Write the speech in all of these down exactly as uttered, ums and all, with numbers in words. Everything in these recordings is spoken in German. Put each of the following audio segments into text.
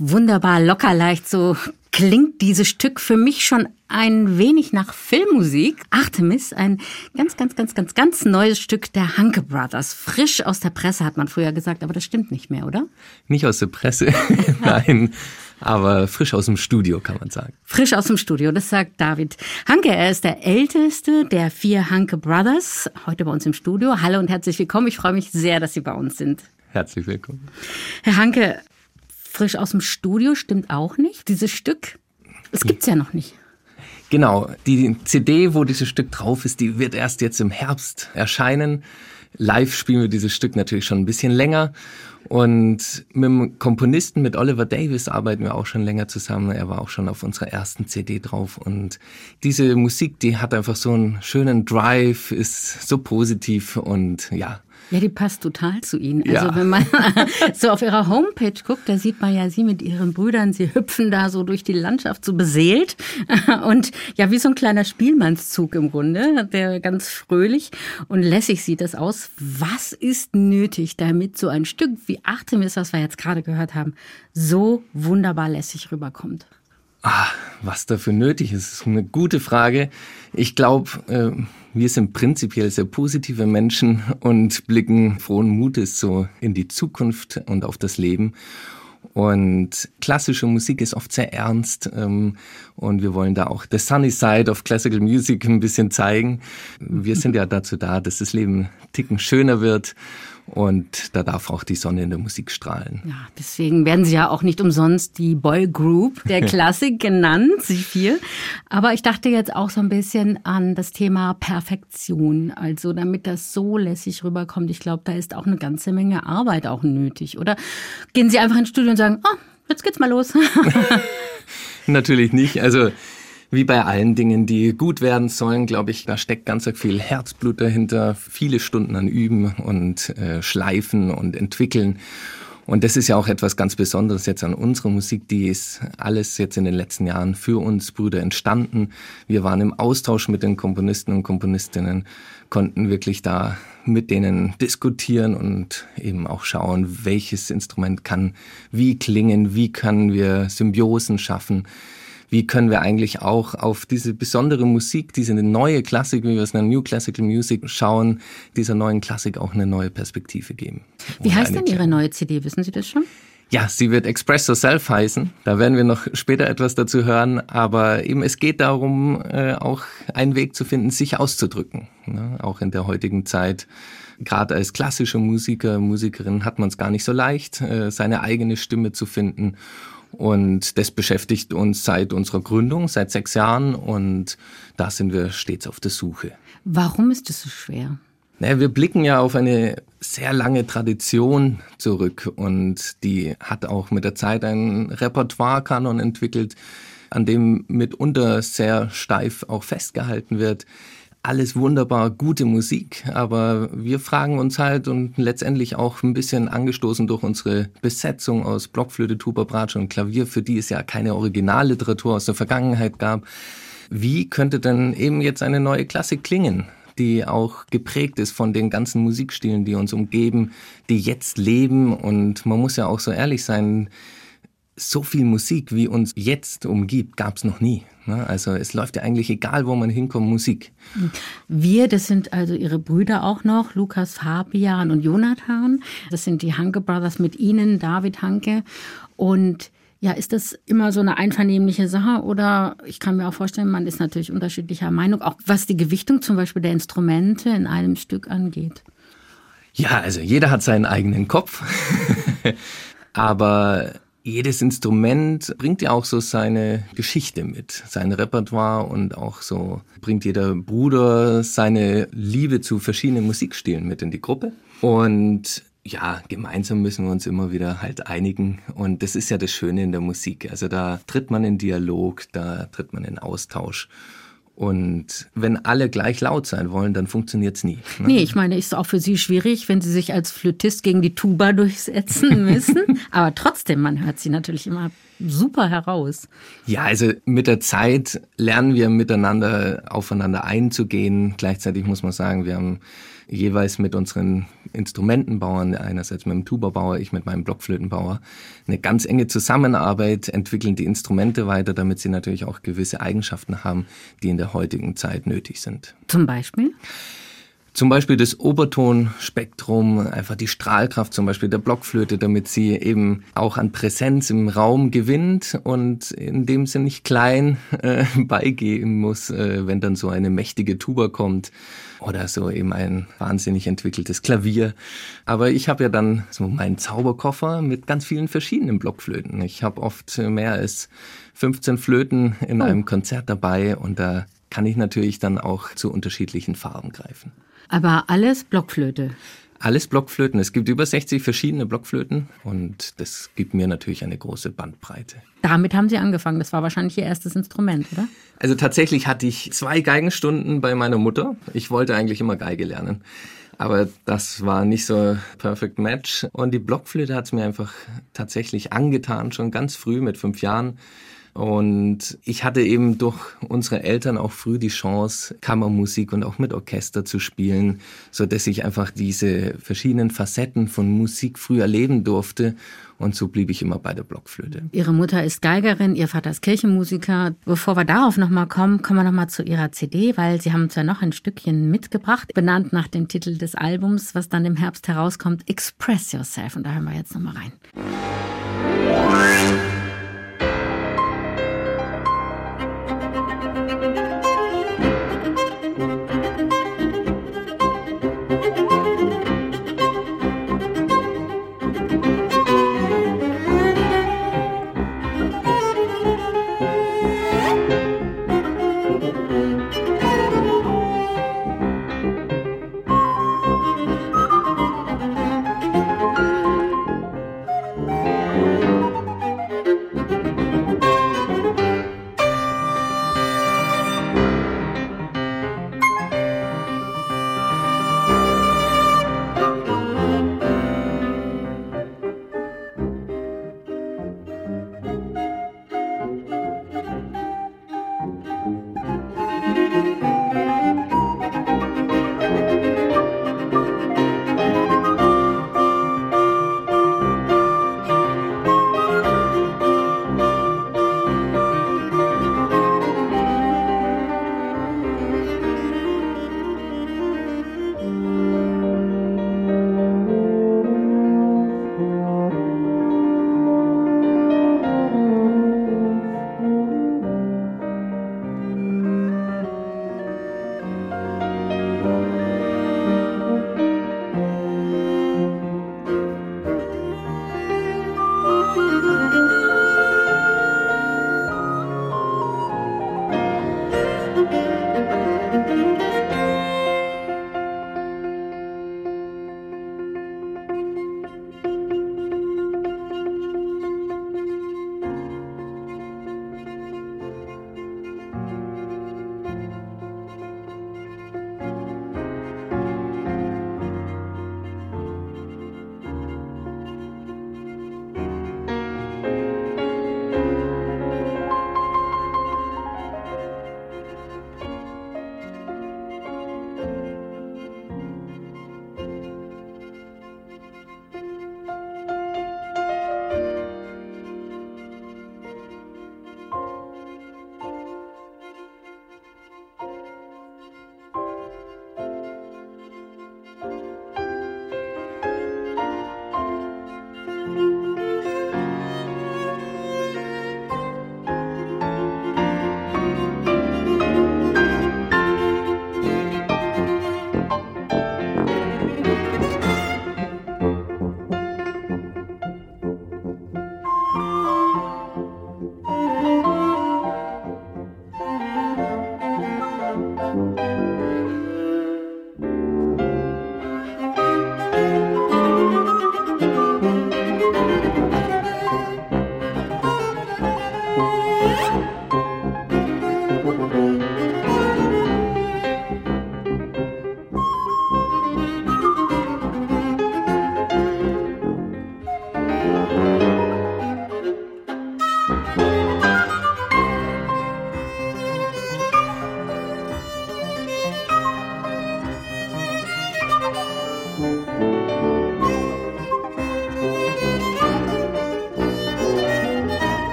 Wunderbar, locker leicht, so klingt dieses Stück für mich schon ein wenig nach Filmmusik. Artemis, ein ganz, ganz, ganz, ganz, ganz neues Stück der Hanke Brothers. Frisch aus der Presse, hat man früher gesagt, aber das stimmt nicht mehr, oder? Nicht aus der Presse, nein, aber frisch aus dem Studio, kann man sagen. Frisch aus dem Studio, das sagt David Hanke. Er ist der älteste der vier Hanke Brothers, heute bei uns im Studio. Hallo und herzlich willkommen. Ich freue mich sehr, dass Sie bei uns sind. Herzlich willkommen. Herr Hanke, frisch aus dem Studio stimmt auch nicht. Dieses Stück, das gibt's ja noch nicht. Genau, die C D, wo dieses Stück drauf ist, die wird erst jetzt im Herbst erscheinen. Live spielen wir dieses Stück natürlich schon ein bisschen länger. Und mit dem Komponisten, mit Oliver Davies, arbeiten wir auch schon länger zusammen. Er war auch schon auf unserer ersten C D drauf. Und diese Musik, die hat einfach so einen schönen Drive, ist so positiv und ja. Ja, die passt total zu Ihnen. Also Ja. wenn man so auf Ihrer Homepage guckt, da sieht man ja Sie mit Ihren Brüdern, Sie hüpfen da so durch die Landschaft, so beseelt. Und ja, wie so ein kleiner Spielmannszug im Grunde, der ganz fröhlich und lässig sieht das aus. Was ist nötig, damit so ein Stück wie Artemis, was wir jetzt gerade gehört haben, so wunderbar lässig rüberkommt? Ah, was dafür nötig ist, ist eine gute Frage. Ich glaube, äh, wir sind prinzipiell sehr positive Menschen und blicken frohen Mutes so in die Zukunft und auf das Leben. Und klassische Musik ist oft sehr ernst ähm, und wir wollen da auch the sunny side of classical music ein bisschen zeigen. Wir sind ja dazu da, dass das Leben einen Ticken schöner wird. Und da darf auch die Sonne in der Musik strahlen. Ja, deswegen werden Sie ja auch nicht umsonst die Boy Group der Klassik genannt, Sie vier. Aber ich dachte jetzt auch so ein bisschen an das Thema Perfektion. Also damit das so lässig rüberkommt, ich glaube, da ist auch eine ganze Menge Arbeit auch nötig. Oder gehen Sie einfach ins Studio und sagen, oh, jetzt geht's mal los. Natürlich nicht. Also wie bei allen Dingen, die gut werden sollen, glaube ich, da steckt ganz viel Herzblut dahinter, viele Stunden an Üben und äh, Schleifen und Entwickeln. Und das ist ja auch etwas ganz Besonderes jetzt an unserer Musik, die ist alles jetzt in den letzten Jahren für uns Brüder entstanden. Wir waren im Austausch mit den Komponisten und Komponistinnen, konnten wirklich da mit denen diskutieren und eben auch schauen, welches Instrument kann wie klingen, wie können wir Symbiosen schaffen. Wie können wir eigentlich auch auf diese besondere Musik, diese neue Klassik, wie wir es nennen, New Classical Music, schauen, dieser neuen Klassik auch eine neue Perspektive geben. Wie heißt denn Ihre neue C D? Wissen Sie das schon? Ja, sie wird Express Yourself heißen. Da werden wir noch später etwas dazu hören. Aber eben es geht darum, äh, auch einen Weg zu finden, sich auszudrücken. Ne? Auch in der heutigen Zeit. Gerade als klassischer Musiker, Musikerin hat man es gar nicht so leicht, äh, seine eigene Stimme zu finden. Und das beschäftigt uns seit unserer Gründung, seit sechs Jahren. Und da sind wir stets auf der Suche. Warum ist es so schwer? Naja, wir blicken ja auf eine sehr lange Tradition zurück. Und die hat auch mit der Zeit einen Repertoire-Kanon entwickelt, an dem mitunter sehr steif auch festgehalten wird. Alles wunderbar, gute Musik, aber wir fragen uns halt und letztendlich auch ein bisschen angestoßen durch unsere Besetzung aus Blockflöte, Tuba, Bratsche und Klavier, für die es ja keine Originalliteratur aus der Vergangenheit gab. Wie könnte denn eben jetzt eine neue Klassik klingen, die auch geprägt ist von den ganzen Musikstilen, die uns umgeben, die jetzt leben? Und man muss ja auch so ehrlich sein, so viel Musik, wie uns jetzt umgibt, gab es noch nie. Also es läuft ja eigentlich, egal wo man hinkommt, Musik. Wir, das sind also Ihre Brüder auch noch, Lukas, Fabian und Jonathan. Das sind die Hanke Brothers mit Ihnen, David Hanke. Und ja, ist das immer so eine einvernehmliche Sache? Oder ich kann mir auch vorstellen, man ist natürlich unterschiedlicher Meinung, auch was die Gewichtung zum Beispiel der Instrumente in einem Stück angeht. Ja, also jeder hat seinen eigenen Kopf. Aber jedes Instrument bringt ja auch so seine Geschichte mit, sein Repertoire und auch so bringt jeder Bruder seine Liebe zu verschiedenen Musikstilen mit in die Gruppe. Und ja, gemeinsam müssen wir uns immer wieder halt einigen und das ist ja das Schöne in der Musik. Also da tritt man in Dialog, da tritt man in Austausch. Und wenn alle gleich laut sein wollen, dann funktioniert's nie. Ne? Nee, ich meine, ist auch für Sie schwierig, wenn Sie sich als Flötist gegen die Tuba durchsetzen müssen. Aber trotzdem, man hört Sie natürlich immer super heraus. Ja, also mit der Zeit lernen wir miteinander aufeinander einzugehen. Gleichzeitig muss man sagen, wir haben jeweils mit unseren Instrumentenbauern, einerseits mit dem Tuba-Bauer, ich mit meinem Blockflötenbauer, eine ganz enge Zusammenarbeit, entwickeln die Instrumente weiter, damit sie natürlich auch gewisse Eigenschaften haben, die in der heutigen Zeit nötig sind. Zum Beispiel? Zum Beispiel das Obertonspektrum, einfach die Strahlkraft zum Beispiel der Blockflöte, damit sie eben auch an Präsenz im Raum gewinnt und in dem Sinne nicht klein äh, beigehen muss, äh, wenn dann so eine mächtige Tuba kommt oder so eben ein wahnsinnig entwickeltes Klavier. Aber ich habe ja dann so meinen Zauberkoffer mit ganz vielen verschiedenen Blockflöten. Ich habe oft mehr als fünfzehn Flöten in oh. einem Konzert dabei und da kann ich natürlich dann auch zu unterschiedlichen Farben greifen. Aber alles Blockflöte? Alles Blockflöten. Es gibt über sechzig verschiedene Blockflöten und das gibt mir natürlich eine große Bandbreite. Damit haben Sie angefangen. Das war wahrscheinlich Ihr erstes Instrument, oder? Also tatsächlich hatte ich zwei Geigenstunden bei meiner Mutter. Ich wollte eigentlich immer Geige lernen. Aber das war nicht so ein perfect match. Und die Blockflöte hat es mir einfach tatsächlich angetan, schon ganz früh mit fünf Jahren. Und ich hatte eben durch unsere Eltern auch früh die Chance, Kammermusik und auch mit Orchester zu spielen, so dass ich einfach diese verschiedenen Facetten von Musik früh erleben durfte. Und so blieb ich immer bei der Blockflöte. Ihre Mutter ist Geigerin, Ihr Vater ist Kirchenmusiker. Bevor wir darauf nochmal kommen, kommen wir nochmal zu Ihrer C D, weil Sie haben uns ja noch ein Stückchen mitgebracht, benannt nach dem Titel des Albums, was dann im Herbst herauskommt, Express Yourself. Und da hören wir jetzt nochmal rein.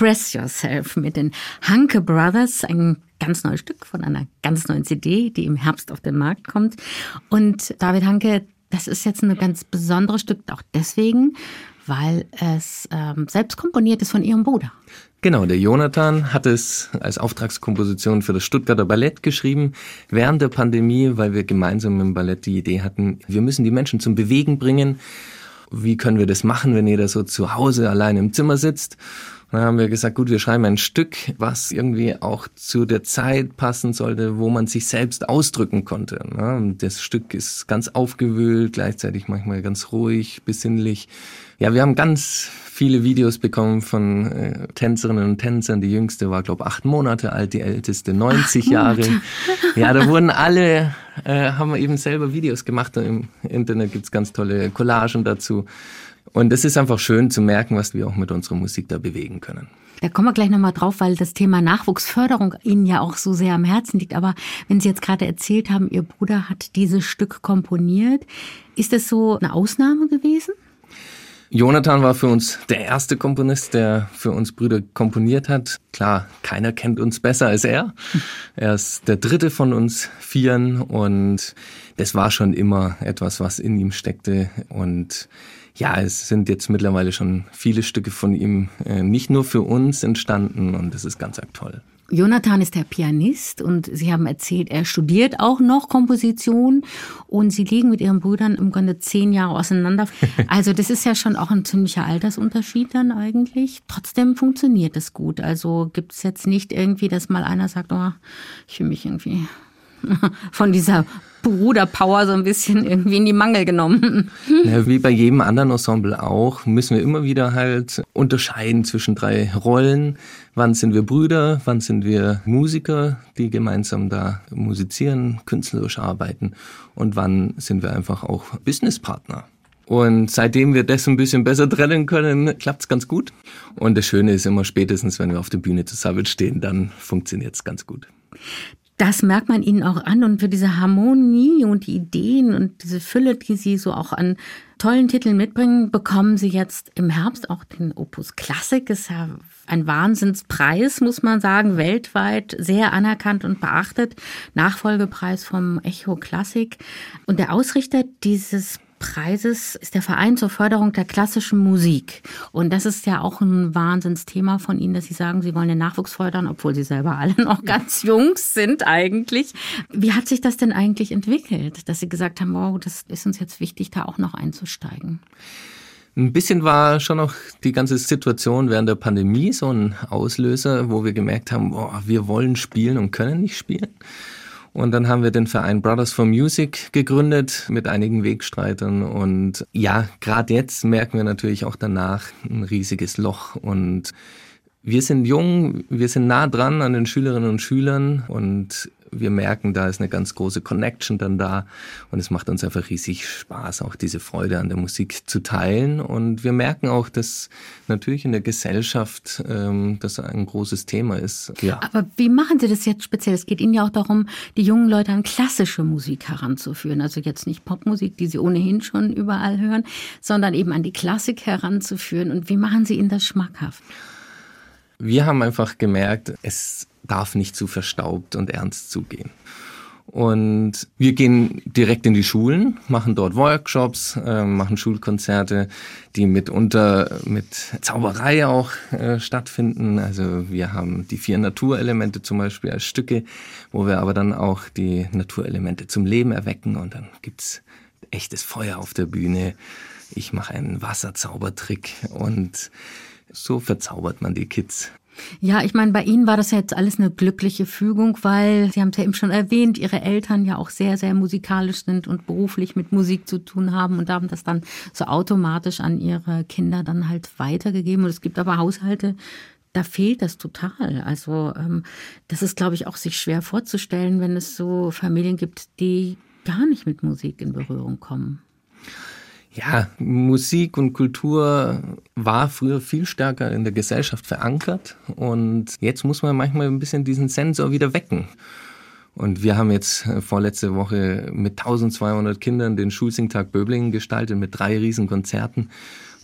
Express Yourself mit den Hanke Brothers, ein ganz neues Stück von einer ganz neuen C D, die im Herbst auf den Markt kommt. Und David Hanke, das ist jetzt ein ganz besonderes Stück, auch deswegen, weil es ähm, selbst komponiert ist von Ihrem Bruder. Genau, der Jonathan hat es als Auftragskomposition für das Stuttgarter Ballett geschrieben, während der Pandemie, weil wir gemeinsam im Ballett die Idee hatten, wir müssen die Menschen zum Bewegen bringen. Wie können wir das machen, wenn jeder so zu Hause allein im Zimmer sitzt? Und dann haben wir gesagt, gut, wir schreiben ein Stück, was irgendwie auch zu der Zeit passen sollte, wo man sich selbst ausdrücken konnte. Das Stück ist ganz aufgewühlt, gleichzeitig manchmal ganz ruhig, besinnlich. Ja, wir haben ganz viele Videos bekommen von äh, Tänzerinnen und Tänzern. Die jüngste war, glaube ich, acht Monate alt, die älteste neunzig Jahre. Ja, da wurden alle, äh, haben wir eben selber Videos gemacht. Im Internet gibt's ganz tolle Collagen dazu. Und es ist einfach schön zu merken, was wir auch mit unserer Musik da bewegen können. Da kommen wir gleich nochmal drauf, weil das Thema Nachwuchsförderung Ihnen ja auch so sehr am Herzen liegt. Aber wenn Sie jetzt gerade erzählt haben, Ihr Bruder hat dieses Stück komponiert, ist das so eine Ausnahme gewesen? Jonathan war für uns der erste Komponist, der für uns Brüder komponiert hat. Klar, keiner kennt uns besser als er. Er ist der dritte von uns Vieren und das war schon immer etwas, was in ihm steckte. Und ja, es sind jetzt mittlerweile schon viele Stücke von ihm äh, nicht nur für uns entstanden und das ist ganz arg toll. Jonathan ist der Pianist und Sie haben erzählt, er studiert auch noch Komposition und Sie liegen mit Ihren Brüdern im Grunde zehn Jahre auseinander. Also das ist ja schon auch ein ziemlicher Altersunterschied dann eigentlich. Trotzdem funktioniert es gut. Also gibt es jetzt nicht irgendwie, dass mal einer sagt, oh, ich fühle mich irgendwie von dieser Bruderpower so ein bisschen irgendwie in die Mangel genommen. Ja, wie bei jedem anderen Ensemble auch, müssen wir immer wieder halt unterscheiden zwischen drei Rollen. Wann sind wir Brüder, wann sind wir Musiker, die gemeinsam da musizieren, künstlerisch arbeiten und wann sind wir einfach auch Businesspartner. Und seitdem wir das ein bisschen besser trennen können, klappt's ganz gut. Und das Schöne ist immer, spätestens wenn wir auf der Bühne zusammenstehen, dann funktioniert's ganz gut. Das merkt man Ihnen auch an und für diese Harmonie und die Ideen und diese Fülle, die Sie so auch an tollen Titeln mitbringen, bekommen Sie jetzt im Herbst auch den Opus Klassik. Ist ja ein Wahnsinnspreis, muss man sagen, weltweit sehr anerkannt und beachtet. Nachfolgepreis vom Echo Klassik. Und der Ausrichter dieses Preises ist der Verein zur Förderung der klassischen Musik. Und das ist ja auch ein Wahnsinnsthema von Ihnen, dass Sie sagen, Sie wollen den Nachwuchs fördern, obwohl Sie selber alle noch ganz jung sind eigentlich. Wie hat sich das denn eigentlich entwickelt, dass Sie gesagt haben, wow, das ist uns jetzt wichtig, da auch noch einzusteigen? Ein bisschen war schon noch die ganze Situation während der Pandemie so ein Auslöser, wo wir gemerkt haben, boah, wir wollen spielen und können nicht spielen. Und dann haben wir den Verein Brothers for Music gegründet mit einigen Wegstreitern. Und ja, gerade jetzt merken wir natürlich auch danach ein riesiges Loch. Und wir sind jung, wir sind nah dran an den Schülerinnen und Schülern und wir merken, da ist eine ganz große Connection dann da und es macht uns einfach riesig Spaß, auch diese Freude an der Musik zu teilen. Und wir merken auch, dass natürlich in der Gesellschaft ähm, das ein großes Thema ist. Ja. Aber wie machen Sie das jetzt speziell? Es geht Ihnen ja auch darum, die jungen Leute an klassische Musik heranzuführen. Also jetzt nicht Popmusik, die Sie ohnehin schon überall hören, sondern eben an die Klassik heranzuführen. Und wie machen Sie ihnen das schmackhaft? Wir haben einfach gemerkt, es darf nicht zu verstaubt und ernst zugehen. Und wir gehen direkt in die Schulen, machen dort Workshops, äh, machen Schulkonzerte, die mitunter mit Zauberei auch äh, stattfinden. Also wir haben die vier Naturelemente zum Beispiel als Stücke, wo wir aber dann auch die Naturelemente zum Leben erwecken und dann gibt's echtes Feuer auf der Bühne. Ich mache einen Wasserzaubertrick und so verzaubert man die Kids. Ja, ich meine, bei Ihnen war das ja jetzt alles eine glückliche Fügung, weil, Sie haben es ja eben schon erwähnt, Ihre Eltern ja auch sehr, sehr musikalisch sind und beruflich mit Musik zu tun haben und haben das dann so automatisch an Ihre Kinder dann halt weitergegeben. Und es gibt aber Haushalte, da fehlt das total. Also ähm, das ist, glaube ich, auch sich schwer vorzustellen, wenn es so Familien gibt, die gar nicht mit Musik in Berührung kommen. Ja, Musik und Kultur war früher viel stärker in der Gesellschaft verankert und jetzt muss man manchmal ein bisschen diesen Sensor wieder wecken. Und wir haben jetzt vorletzte Woche mit eintausendzweihundert Kindern den Schulsingtag Böblingen gestaltet mit drei riesen Konzerten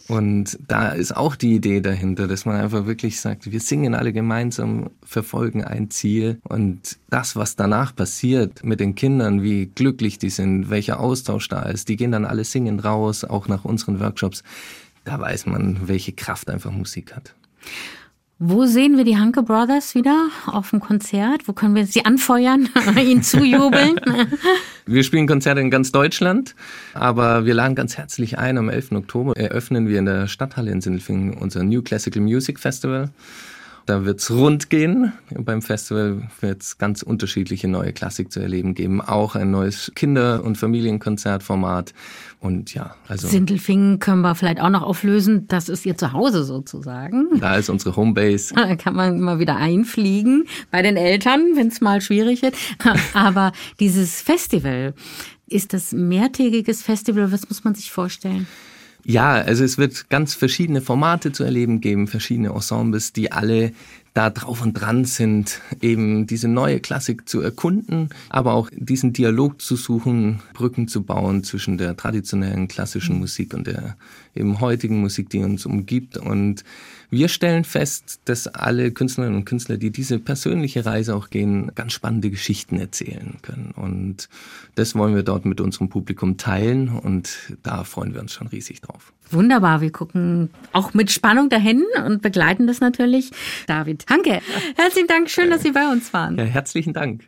Und da ist auch die Idee dahinter, dass man einfach wirklich sagt, wir singen alle gemeinsam, verfolgen ein Ziel. Und das, was danach passiert mit den Kindern, wie glücklich die sind, welcher Austausch da ist, die gehen dann alle singend raus, auch nach unseren Workshops. Da weiß man, welche Kraft einfach Musik hat. Wo sehen wir die Hanke Brothers wieder? Auf dem Konzert? Wo können wir sie anfeuern, ihnen zujubeln? Wir spielen Konzerte in ganz Deutschland, aber wir laden ganz herzlich ein. Am elften Oktober eröffnen wir in der Stadthalle in Sindelfingen unser New Classical Music Festival. Da wird's rund gehen. Beim Festival wird's ganz unterschiedliche neue Klassik zu erleben geben. Auch ein neues Kinder- und Familienkonzertformat. Und ja, also. Sindelfingen können wir vielleicht auch noch auflösen. Das ist ihr Zuhause sozusagen. Da ist unsere Homebase. Da kann man immer wieder einfliegen bei den Eltern, wenn es mal schwierig wird. Aber dieses Festival, ist das ein mehrtägiges Festival? Was muss man sich vorstellen? Ja, also es wird ganz verschiedene Formate zu erleben geben, verschiedene Ensembles, die alle da drauf und dran sind, eben diese neue Klassik zu erkunden, aber auch diesen Dialog zu suchen, Brücken zu bauen zwischen der traditionellen klassischen Musik und der eben heutigen Musik, die uns umgibt. Und wir stellen fest, dass alle Künstlerinnen und Künstler, die diese persönliche Reise auch gehen, ganz spannende Geschichten erzählen können. Und das wollen wir dort mit unserem Publikum teilen und da freuen wir uns schon riesig drauf. Wunderbar, wir gucken auch mit Spannung dahin und begleiten das natürlich. David Hanke, herzlichen Dank, schön, dass Sie bei uns waren. Ja, herzlichen Dank.